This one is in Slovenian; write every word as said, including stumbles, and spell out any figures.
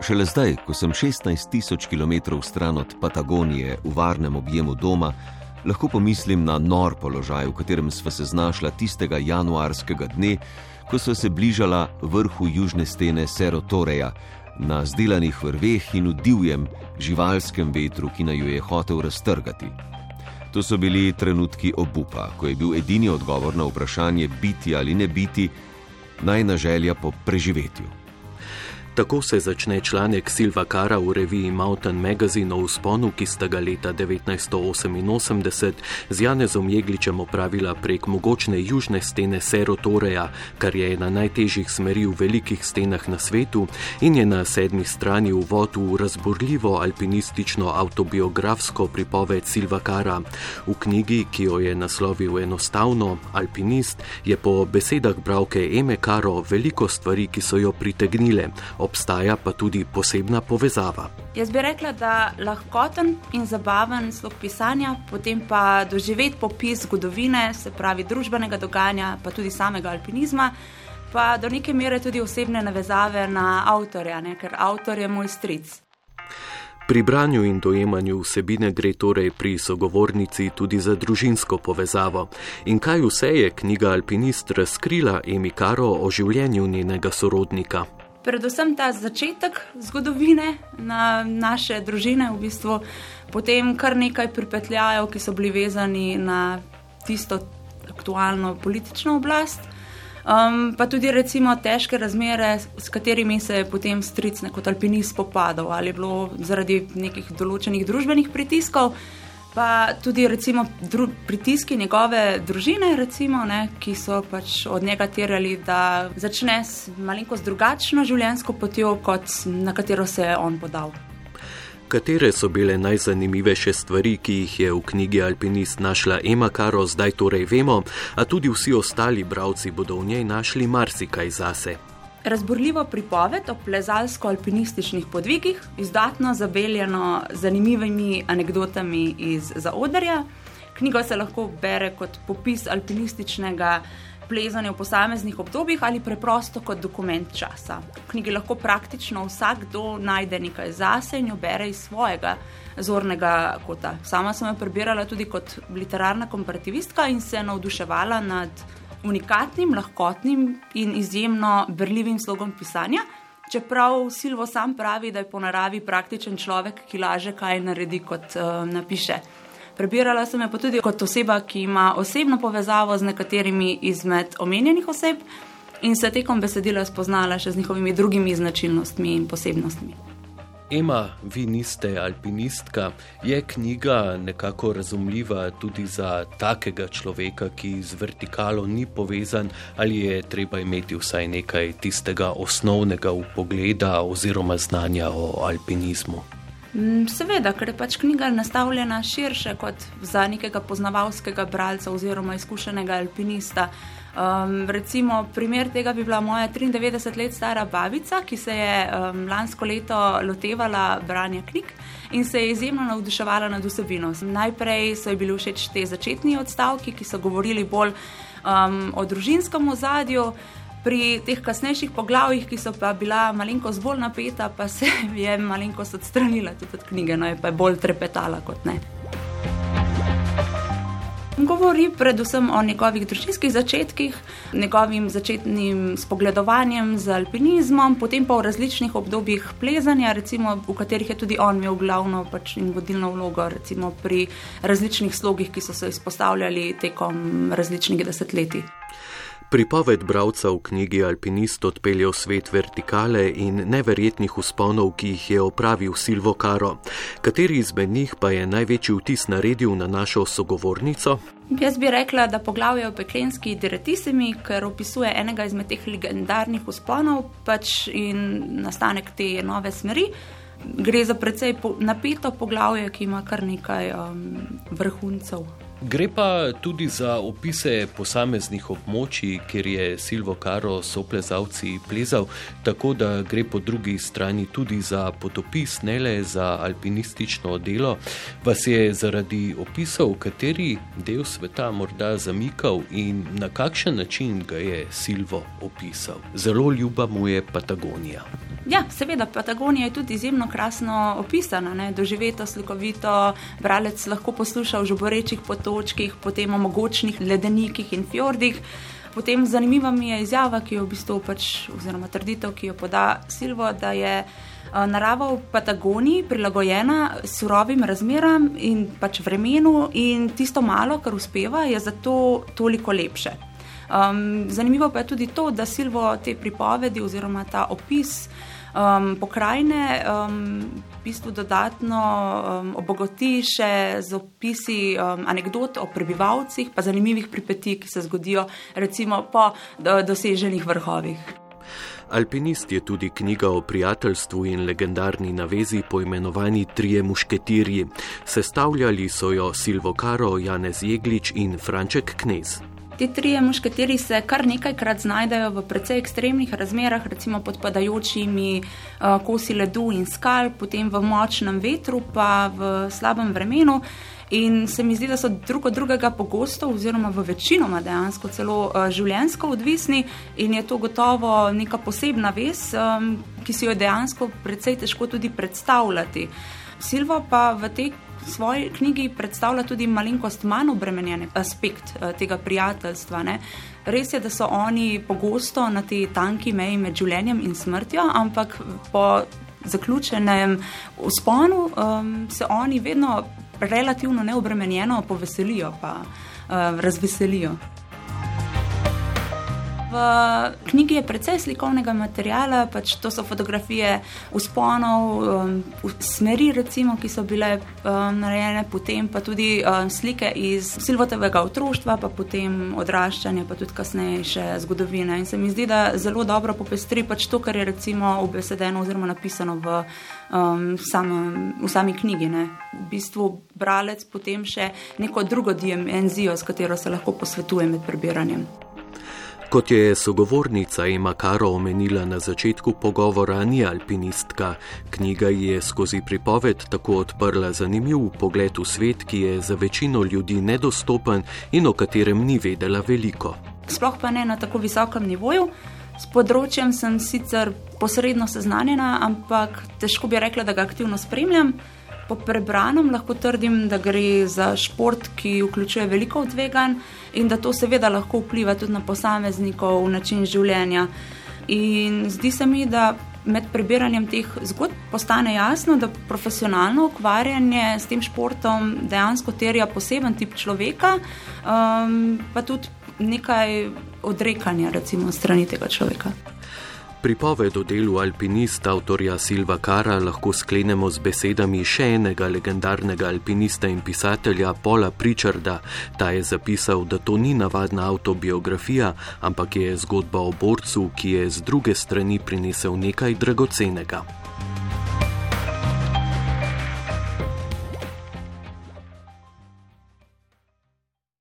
Šele zdaj, ko sem šestnajst tisoč kilometrov stran od Patagonije v varnem objemu doma, lahko pomislim na nor položaj, v katerem sva se znašla tistega januarskega dne, ko sva se bližala vrhu južne stene Cerro Torreja, na zdelanih vrveh in v divjem, živalskem vetru, ki naju je hotel raztrgati. To so bili trenutki obupa, ko je bil edini odgovor na vprašanje biti ali ne biti najna želja po preživetju. Tako se začne članek Silva Cara v reviji Mountain Magazine o vzponu, ki sta ga leta devetnajststo oseminosemdeset z Janezom Jegličem opravila prek mogočne južne stene Cerro Torreja, kar je ena najtežjih smeri v velikih stenah na svetu in je na sedmi strani uvod v razburljivo alpinistično avtobiografsko pripoved Silva Cara. V knjigi, ki jo je naslovil enostavno Alpinist, je po besedah bralke Eme Caro veliko stvari, ki so jo pritegnile. Obstaja pa tudi posebna povezava. Jaz bi rekla, da lahkoten in zabaven slog pisanja, potem pa doživet popis zgodovine, se pravi družbenega dogajanja, pa tudi samega alpinizma, pa do neke mere tudi osebne navezave na avtorja, ne? Ker avtor je moj stric. Pri branju in dojemanju vsebine gre torej pri sogovornici tudi za družinsko povezavo. In kaj vse je knjiga Alpinist razkrila Emi Caro o življenju njenega sorodnika? Predvsem ta začetek zgodovine na naše družine v bistvu, potem kar nekaj pripetljajev, ki so bili vezani na tisto aktualno politično oblast, um, pa tudi recimo težke razmere, s katerimi se je potem stric kot alpinist spopadal, ali je bilo zaradi nekih določenih družbenih pritiskov, pa tudi recimo dru- pritiski njegove družine, recimo, ne, ki so pač od njega terjali, da začne s malenkost drugačno življenjsko potjo, kot na katero se je on podal. Katere so bile najzanimivejše stvari, ki jih je v knjigi Alpinist našla Ema Caro, zdaj torej vemo, a tudi vsi ostali bralci bodo v njej našli marsikaj zase. Razburljivo pripoved o plezalsko-alpinističnih podvigih, izdatno zabeljeno z zanimivimi anekdotami iz zaodrja. Knjigo se lahko bere kot popis alpinističnega plezanja v posameznih obdobjih ali preprosto kot dokument časa. V knjigi lahko praktično vsakdo najde nekaj zase in jo bere iz svojega zornega kota. Sama sem jo prebirala tudi kot literarna komparativistka in se navduševala nad unikatnim, lahkotnim in izjemno berljivim slogom pisanja, čeprav Silvo sam pravi, da je po naravi praktičen človek, ki laže, kaj naredi, kot uh, napiše. Prebirala sem jo pa tudi kot oseba, ki ima osebno povezavo z nekaterimi izmed omenjenih oseb in se tekom besedila spoznala še z njihovimi drugimi značilnostmi in posebnostmi. Ema, vi niste alpinistka. Je knjiga nekako razumljiva tudi za takega človeka, ki z vertikalo ni povezan, ali je treba imeti vsaj nekaj tistega osnovnega vpogleda oziroma znanja o alpinizmu? Seveda, ker je pač knjiga nastavljena širše kot za nekega poznavalskega bralca oziroma izkušenega alpinista. Um, recimo, primer tega bi bila moja triindevetdeset let stara babica, ki se je um, lansko leto lotevala branja knjig in se je izjemno navduševala nad vsebino. Najprej so ji bili všeč te začetni odstavki, ki so govorili bolj um, o družinskem ozadju. Pri teh kasnejših poglavjih, ki so pa bila malenkost bolj napeta, pa se je malenkost odstranila tudi od knjige, no je pa bolj trepetala kot ne. Govori predvsem o njegovih družinskih začetkih, njegovim začetnim spogledovanjem z alpinizmom, potem pa v različnih obdobjih plezanja, recimo, v katerih je tudi on imel glavno pač in vodilno vlogo, recimo pri različnih slogih, ki so se izpostavljali tekom različnih desetletij. Pripoved bralca v knjigi Alpinist odpelje v svet vertikale in neverjetnih vzponov, ki jih je opravil Silvo Caro. Kateri izmed njih pa je največji vtis naredil na našo sogovornico? Jaz bi rekla, da poglavje o Peklenski Diretissimi, ker opisuje enega izmed teh legendarnih vzponov pač in nastanek te nove smeri. Gre za precej napeto poglavje, ki ima kar nekaj um, vrhuncev. Gre pa tudi za opise posameznih območij, kjer je Silvo Caro s soplezalci plezal, tako da gre po drugi strani tudi za potopis, ne le za alpinistično delo. Vas je zaradi opisov, kateri del sveta morda zamikal in na kakšen način ga je Silvo opisal? Zelo ljuba mu je Patagonija. Ja, seveda, Patagonija je tudi izjemno krasno opisana, ne? Doživeto, slikovito, bralec lahko posluša o žuborečih potočkih, potem o mogočnih ledenikih in fjordih. Potem zanimiva mi je izjava, ki jo v bistvu pač, oziroma trditev, ki jo poda Silvo, da je narava v Patagoniji prilagojena surovim razmeram in pač vremenu in tisto malo, kar uspeva, je zato toliko lepše. Um, zanimivo pa je tudi to, da Silvo te pripovedi oziroma ta opis um, pokrajine um, v bistvu dodatno um, obogati še z opisi um, anekdot o prebivalcih, pa zanimivih pripetij, ki se zgodijo recimo po do, doseženih vrhovih. Alpinist je tudi knjiga o prijateljstvu in legendarni navezi poimenovani Trije mušketirji. Sestavljali so jo Silvo Caro, Janez Jeglič in Franček Knez. Ti trije mušketiri se kar nekajkrat znajdejo v precej ekstremnih razmerah, recimo pod padajočimi uh, kosi ledu in skal, potem v močnem vetru, pa v slabem vremenu. In se mi zdi, da so drug od drugega pogosto oziroma v večinoma dejansko celo uh, življenjsko odvisni in je to gotovo neka posebna vez, um, ki si jo dejansko precej težko tudi predstavljati. Silvo pa v tej svoji knjigi predstavlja tudi malenkost manj obremenjen aspekt uh, tega prijateljstva. Ne? Res je, da so oni pogosto na tej tanki meji med življenjem in smrtjo, ampak po zaključenem vzponu um, se oni vedno relativno neobremenjeno poveselijo pa uh, razveselijo. V knjigi je precej slikovnega materiala, pač to so fotografije vzponov, um, smeri recimo, ki so bile um, narejene, potem pa tudi um, slike iz Silvotovega otroštva, pa potem odraščanja, pa tudi kasnejše zgodovine. In se mi zdi, da zelo dobro popestri pač to, kar je recimo ubesedeno oziroma napisano v, um, samem, v sami knjigi. Ne. V bistvu bralec potem še neko drugo dimenzijo, s katero se lahko posvetuje med prebiranjem. Kot je sogovornica Ema Caro omenila na začetku pogovora, ni alpinistka. Knjiga je skozi pripoved tako odprla zanimiv pogled v svet, ki je za večino ljudi nedostopen in o katerem ni vedela veliko. Sploh pa ne na tako visokem nivoju. S področjem sem sicer posredno seznanjena, ampak težko bi rekla, da ga aktivno spremljam. Po prebranem lahko trdim, da gre za šport, ki vključuje veliko tveganj in da to seveda lahko vpliva tudi na posameznikov, način življenja. In zdi se mi, da med prebiranjem teh zgodb postane jasno, da profesionalno ukvarjanje s tem športom dejansko terja poseben tip človeka, um, pa tudi nekaj odrekanja recimo strani tega človeka. Pripoved o delu alpinista avtorja Silva Cara lahko sklenemo z besedami še enega legendarnega alpinista in pisatelja Paula Pritcharda. Ta je zapisal, da to ni navadna avtobiografija, ampak je zgodba o borcu, ki je z druge strani prinesel nekaj dragocenega.